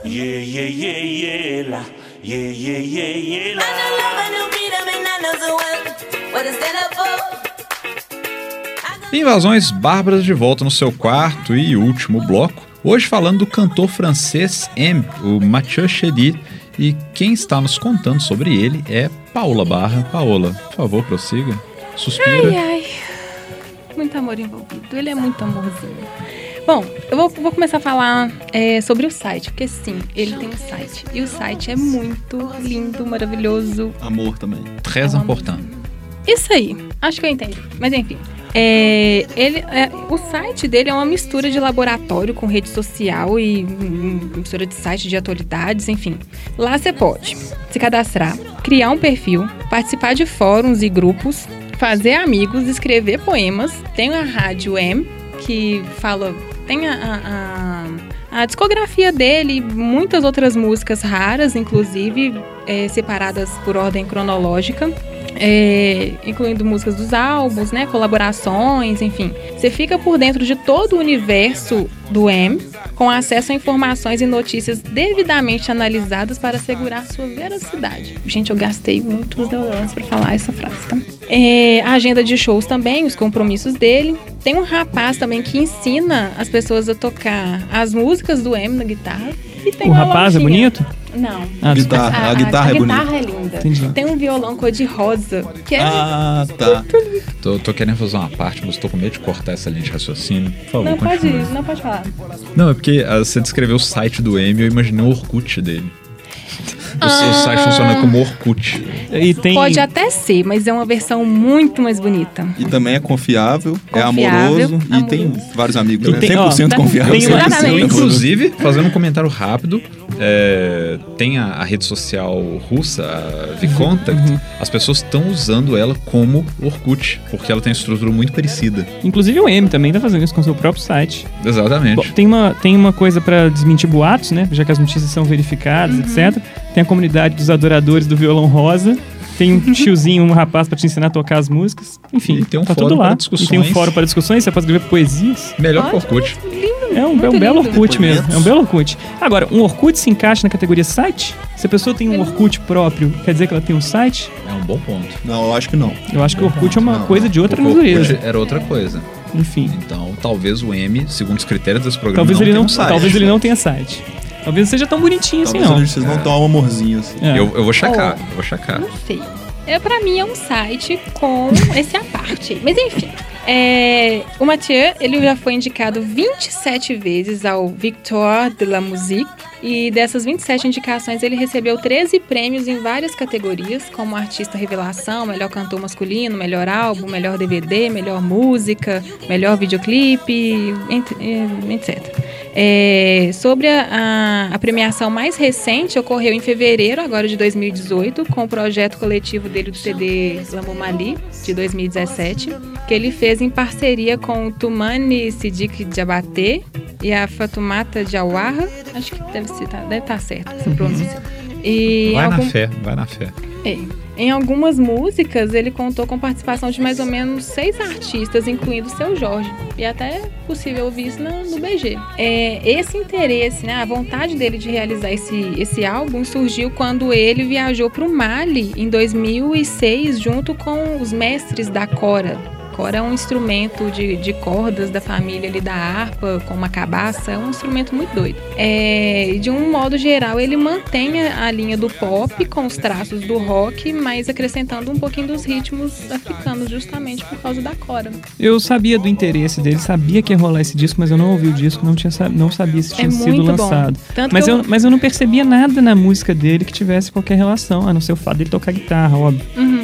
Yeah, yeah, yeah, yeah, la. Yeah, yeah, yeah, yeah, la. I know love, I know freedom, and I know so well what I stand up for. Invasões Bárbaras de volta no seu quarto e último bloco. Hoje falando do cantor francês M, o Mathieu Chédid. E quem está nos contando sobre ele é Paola Barra. Paola, por favor, prossiga. Suspira. Ai. Muito amor envolvido. Ele é muito amorzinho. Bom, eu vou começar a falar sobre o site, porque sim, ele tem um site. E o site é muito lindo, maravilhoso. Amor também. Très important. Isso aí, acho que eu entendi. Mas enfim, o site dele é uma mistura de laboratório com rede social e mistura de site de atualidades, enfim. Lá você pode se cadastrar, criar um perfil, participar de fóruns e grupos, fazer amigos, escrever poemas. Tem a Rádio M, que fala... Tem a discografia dele, muitas outras músicas raras, inclusive separadas por ordem cronológica, incluindo músicas dos álbuns, né, colaborações, enfim. Você fica por dentro de todo o universo do M, com acesso a informações e notícias devidamente analisadas para assegurar sua veracidade. Gente, eu gastei muitos neuronas para falar essa frase, tá? A agenda de shows também, os compromissos dele. Tem um rapaz também que ensina as pessoas a tocar as músicas do M na guitarra. E tem o rapaz é bonito? Não. A guitarra é bonita. A guitarra é linda. Entendi. Tem um violão cor-de-rosa, que é... Ah, tá. Tô querendo fazer uma parte, mas tô com medo de cortar essa linha de raciocínio. Por favor, continue. Não pode falar. Não, é porque você descreveu o site do M, eu imaginei o Orkut dele. O seu site funciona como Orkut. E tem... Pode até ser, mas é uma versão muito mais bonita. E também é confiável, é amoroso e tem vários amigos, né? tem, 100% confiável. tem uma- 100% Inclusive, fazendo um comentário rápido, tem a rede social russa, a VKontakte. As pessoas estão usando ela como Orkut, porque ela tem uma estrutura muito parecida. Inclusive o M também tá fazendo isso com o seu próprio site. Exatamente. Bom, tem uma coisa pra desmentir boatos, né? Já que as notícias são verificadas, etc. Tem a comunidade dos adoradores do violão rosa. Tem um tiozinho, um rapaz pra te ensinar a tocar as músicas. Enfim, E tem um tá fórum tudo lá. para discussões. E tem um fórum para discussões, você pode escrever poesias. Melhor que Orkut. É um Muito belo lindo. Orkut mesmo. Depoimentos. É um belo Orkut. Agora, um Orkut se encaixa na categoria site? Se a pessoa tem um Orkut próprio, quer dizer que ela tem um site? É um bom ponto. Não, eu acho que não. Eu acho que o Orkut é uma Não, coisa de outra Porque o natureza. Orkut era outra coisa. Enfim. Então, talvez o M, segundo os critérios desse programa, Talvez ele tenha não, um site. talvez ele não tenha site. Talvez não seja tão bonitinho assim, Talvez não. vocês não estão um amorzinho assim. É. Eu vou checar, eu vou checar. Não sei. Pra mim é um site com esse à parte. Mas enfim. O Mathieu, ele já foi indicado 27 vezes ao Victoire de la Musique. E dessas 27 indicações, ele recebeu 13 prêmios em várias categorias, como Artista Revelação, Melhor Cantor Masculino, Melhor Álbum, Melhor DVD, Melhor Música, Melhor Videoclipe, etc. Sobre a premiação mais recente, ocorreu em fevereiro agora de 2018, com o projeto coletivo dele do CD L'amour Mali, de 2017, que ele fez em parceria com o Toumani Siddique Diabaté e a Fatoumata Diawara. Acho que deve estar certo essa pronúncia. E Vai na fé. Em algumas músicas, ele contou com participação de mais ou menos 6 artistas, incluindo o Seu Jorge. E até é possível ouvir isso no BG. Esse interesse, né, a vontade dele de realizar esse álbum surgiu quando ele viajou para o Mali em 2006, junto com os mestres da Kora. Kora é um instrumento de cordas da família ali da harpa, com uma cabaça. É um instrumento muito doido. De um modo geral, ele mantém a linha do pop com os traços do rock, mas acrescentando um pouquinho dos ritmos africanos, justamente por causa da Kora. Eu sabia do interesse dele, sabia que ia rolar esse disco, mas eu não ouvi o disco, não sabia se tinha sido muito bom. lançado. Tanto Mas que mas eu não percebia nada na música dele que tivesse qualquer relação, a não ser o fato dele tocar guitarra, óbvio.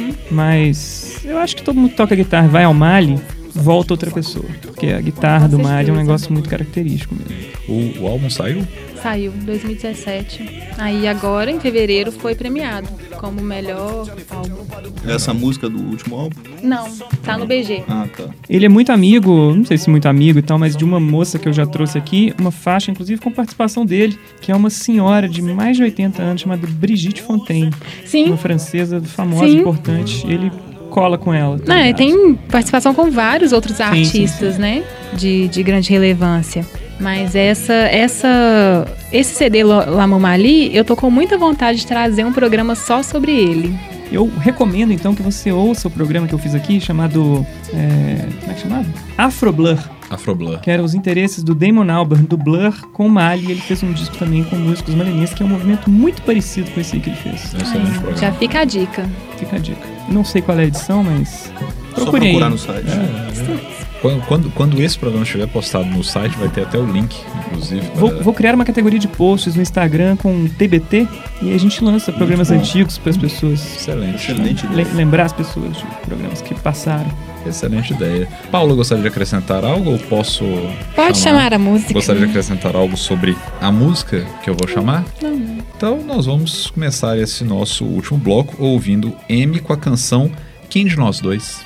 Mas eu acho que todo mundo que toca guitarra e vai ao Mali, volta outra pessoa. Porque a guitarra do Mali é um negócio muito característico mesmo. O álbum saiu? Saiu em 2017. Aí agora, em fevereiro, foi premiado como melhor álbum. Essa música do último álbum? Não, tá no BG. Ah, tá. Ele é muito amigo, não sei se muito amigo e tal, mas de uma moça que eu já trouxe aqui, uma faixa, inclusive, com participação dele, que é uma senhora de mais de 80 anos, chamada Brigitte Fontaine. Sim. Uma francesa famosa, Sim. importante. Ele cola com ela. Não, ele tem participação com vários outros artistas, sim. né? De grande relevância. Mas esse CD Lamou Mali, eu tô com muita vontade de trazer um programa só sobre ele. Eu recomendo, então, que você ouça o programa que eu fiz aqui, chamado... como é que chamava? Afro Blur. Que era os interesses do Damon Albarn, do Blur, com o Mali. Ele fez um disco também com músicos malienses, que é um movimento muito parecido com esse aí que ele fez. Já fica a dica. Não sei qual é a edição, mas... Só procurar no site. Quando esse programa estiver postado no site, vai ter até o link, inclusive. Vou criar uma categoria de posts no Instagram com TBT e a gente lança programas antigos para as pessoas. Excelente. Lembrar as pessoas de programas que passaram. Excelente ideia. Paulo, gostaria de acrescentar algo ou posso... Pode chamar a música. Gostaria de acrescentar algo sobre a música que eu vou chamar? Não. Então nós vamos começar esse nosso último bloco ouvindo M com a canção Quem de Nós Dois?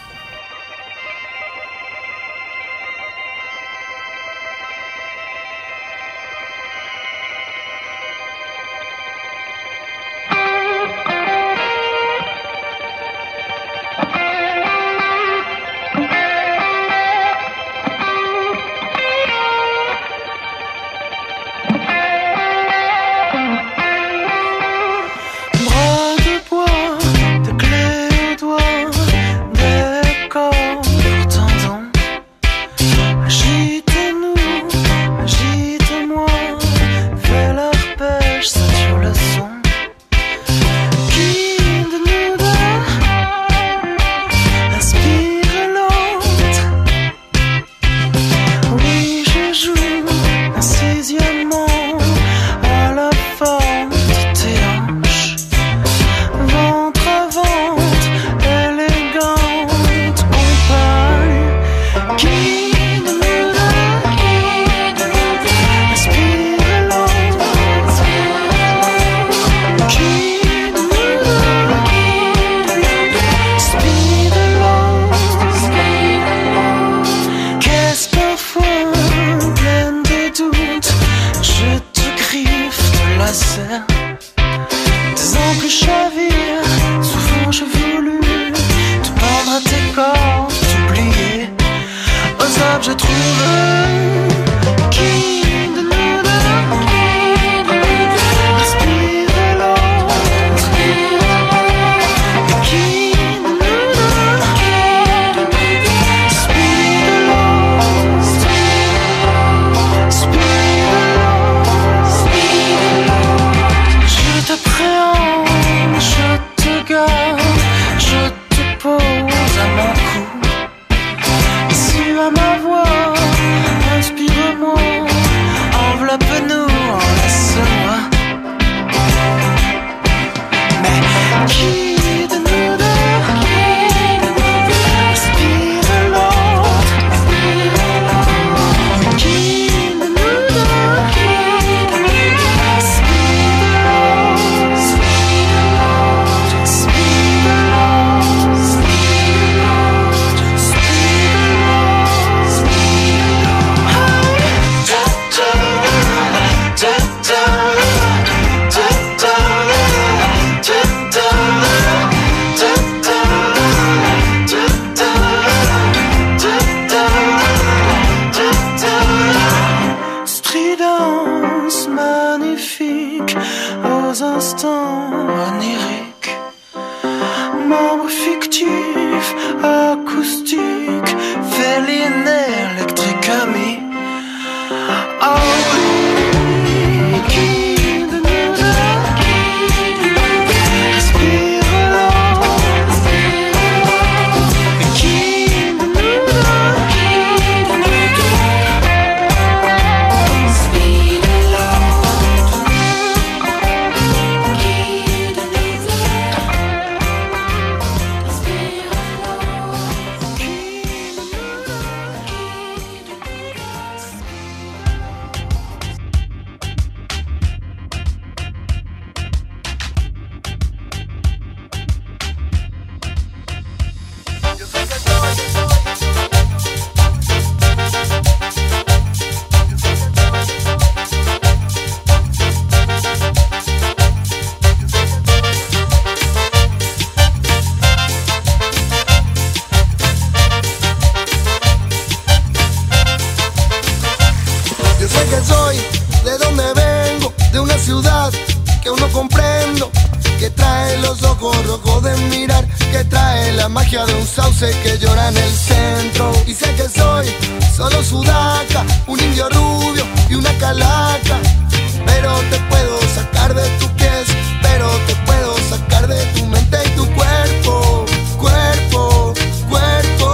que aún no comprendo, que trae los ojos rojos de mirar, que trae la magia de un sauce que llora en el centro. Y sé que soy solo sudaca, un indio rubio y una calaca, pero te puedo sacar de tus pies, pero te puedo sacar de tu mente y tu cuerpo, cuerpo, cuerpo.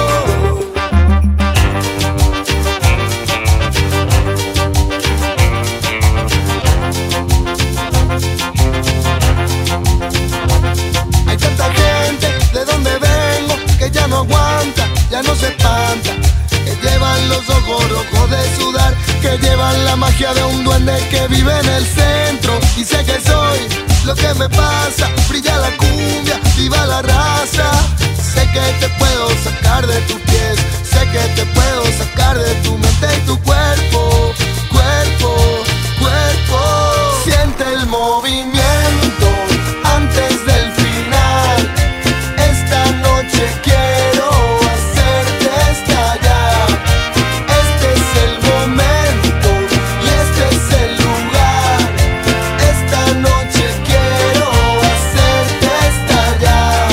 Hay tanta gente de donde vengo que ya no aguanta, ya no se espanta, que llevan los ojos rojos de sudar, que llevan la magia de un duende que vive en el centro. Y sé que soy lo que me pasa, brilla la cumbia, viva la raza. Sé que te puedo sacar de tus pies, sé que te puedo sacar de tu mente y tu cuerpo, cuerpo, cuerpo. Siente el movimiento antes del final. Esta noche quiero hacerte estallar. Este es el momento y este es el lugar. Esta noche quiero hacerte estallar.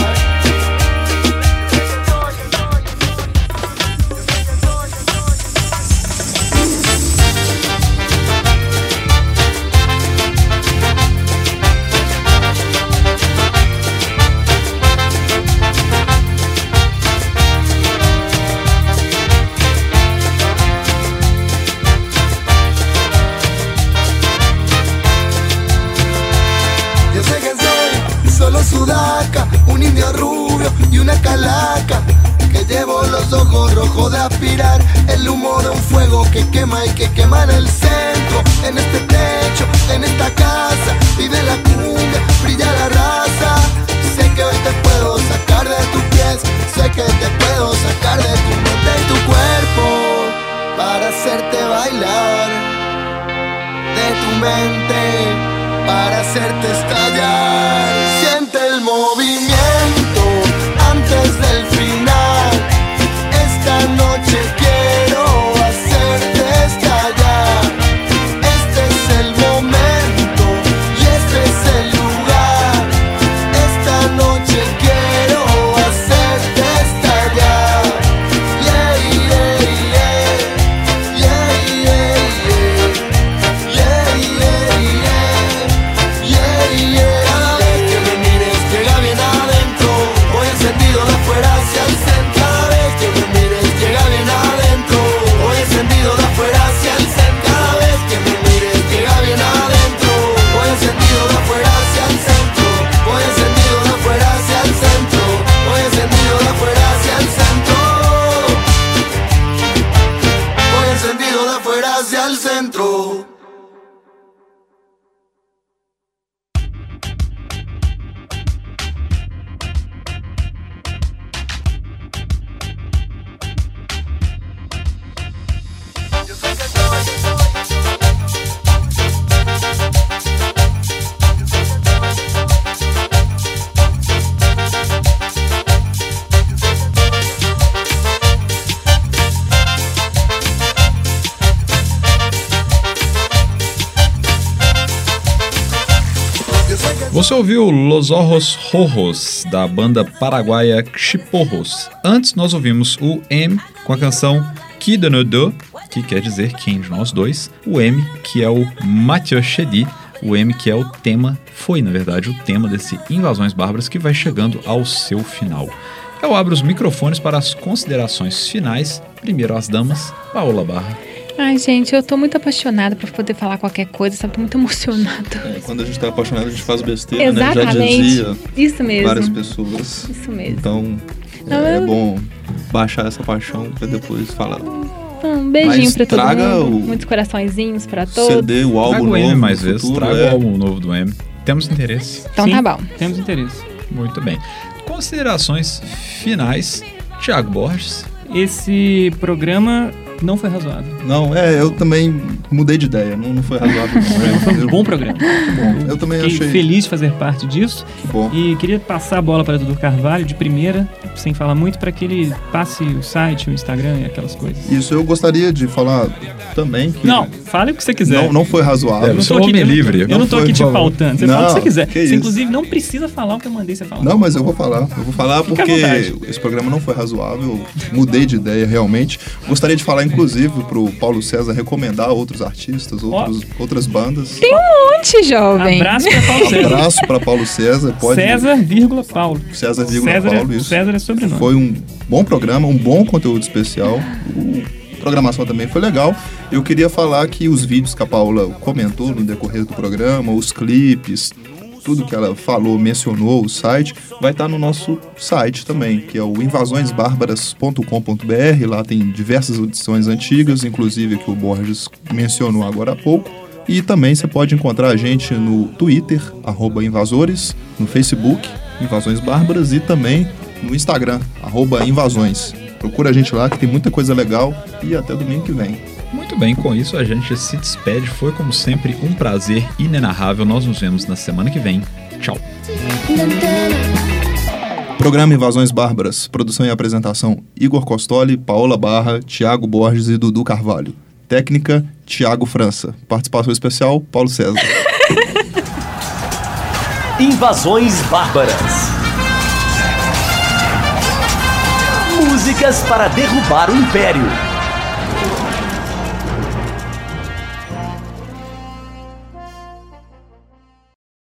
Yo sé que soy solo sudaca, un indio rubio y una calaca, que llevo los ojos rojos de aspirar el humo de un fuego que quema y que quema en el centro. En este techo, en esta casa, vive la cumbia, brilla la raza. Sé que hoy te puedo sacar de tus pies, sé que te puedo sacar de tu mente y tu cuerpo, para hacerte bailar, de tu mente, para hacerte estallar. Siente el movimiento antes del final. Esta noche quiero hacerte estallar. Este es el momento y este es el lugar. Esta noche quiero hacerte estallar. Yeah, yeah, yeah. Yeah, yeah, yeah. Yeah, yeah, yeah. Yeah, yeah. Cada vez que me mires llega bien adentro, voy encendido de afuera hacia el centro. Cada vez que me mires llega bien adentro, voy encendido de afuera hacia el centro. Cada vez que me mires llega bien adentro, voy encendido de afuera hacia el centro. Voy encendido de afuera hacia el centro, voy encendido de afuera hacia el centro. Voy encendido de afuera hacia el centro. Você ouviu Los Ojos Rojos, da banda paraguaia Chiporros. Antes nós ouvimos o M com a canção Qui de nous deux, que quer dizer quem de nós dois. O M, que é o Mathieu Chédid. O M, que é o tema, foi na verdade o tema desse Invasões Bárbaras, que vai chegando ao seu final. Eu abro os microfones para as considerações finais. Primeiro as damas, Paola Barra. Ai, gente, eu tô muito apaixonada pra poder falar qualquer coisa, sabe? Tô muito apaixonada. Quando a gente tá apaixonado, a gente faz besteira, Exatamente. né? Já dizia Isso mesmo. várias pessoas. Isso mesmo. Então, é bom baixar essa paixão pra depois falar. Um beijinho Mas pra todo traga mundo. o Muitos corações pra todos. CD, o álbum Traga o novo. M mais no vezes, futuro, traga o álbum novo do M. Temos interesse. Então Sim, tá bom. Temos interesse. Muito bem. Considerações finais, Thiago Borges. Esse programa Não foi razoável. Não, eu também mudei de ideia. Não foi razoável. Foi um bom programa. Bom, eu também Fiquei achei feliz de fazer parte disso. bom. E queria passar a bola para Dudu Carvalho de primeira, sem falar muito, para que ele passe o site, o Instagram e aquelas coisas. Isso, eu gostaria de falar também que... Não, fale o que você quiser. Não foi razoável. Você é um homem livre. Eu não tô foi aqui te falando. pautando. Você Não, fala o que você quiser. que Você, isso. inclusive, não precisa falar o que eu mandei você falar. Não, mas eu vou falar. Eu vou falar Fica à porque vontade. esse programa não foi razoável. Eu mudei de ideia, realmente. Gostaria de falar, inclusive, pro Paulo César recomendar outros artistas, outras bandas. Tem um monte, jovem. Abraço para Paulo César. Abraço para Paulo César. César, vírgula, Paulo. César, Paulo, isso. César é sobrenome. Foi um bom programa, um bom conteúdo especial. A programação também foi legal. Eu queria falar que os vídeos que a Paula comentou no decorrer do programa, os clipes, tudo que ela falou, mencionou, o site, vai estar no nosso site também, que é o invasõesbarbaras.com.br. Lá tem diversas edições antigas, inclusive que o Borges mencionou agora há pouco. E também você pode encontrar a gente no Twitter, @invasores, no Facebook, Invasões Bárbaras, e também no Instagram, @invasões. Procura a gente lá que tem muita coisa legal, e até domingo que vem. Muito bem, com isso a gente se despede. Foi, como sempre, um prazer inenarrável. Nós nos vemos na semana que vem. Tchau. Programa Invasões Bárbaras. Produção e apresentação: Igor Costoli, Paola Barra, Thiago Borges e Dudu Carvalho. Técnica: Thiago França. Participação especial: Paulo César. Invasões Bárbaras. Músicas para derrubar o Império.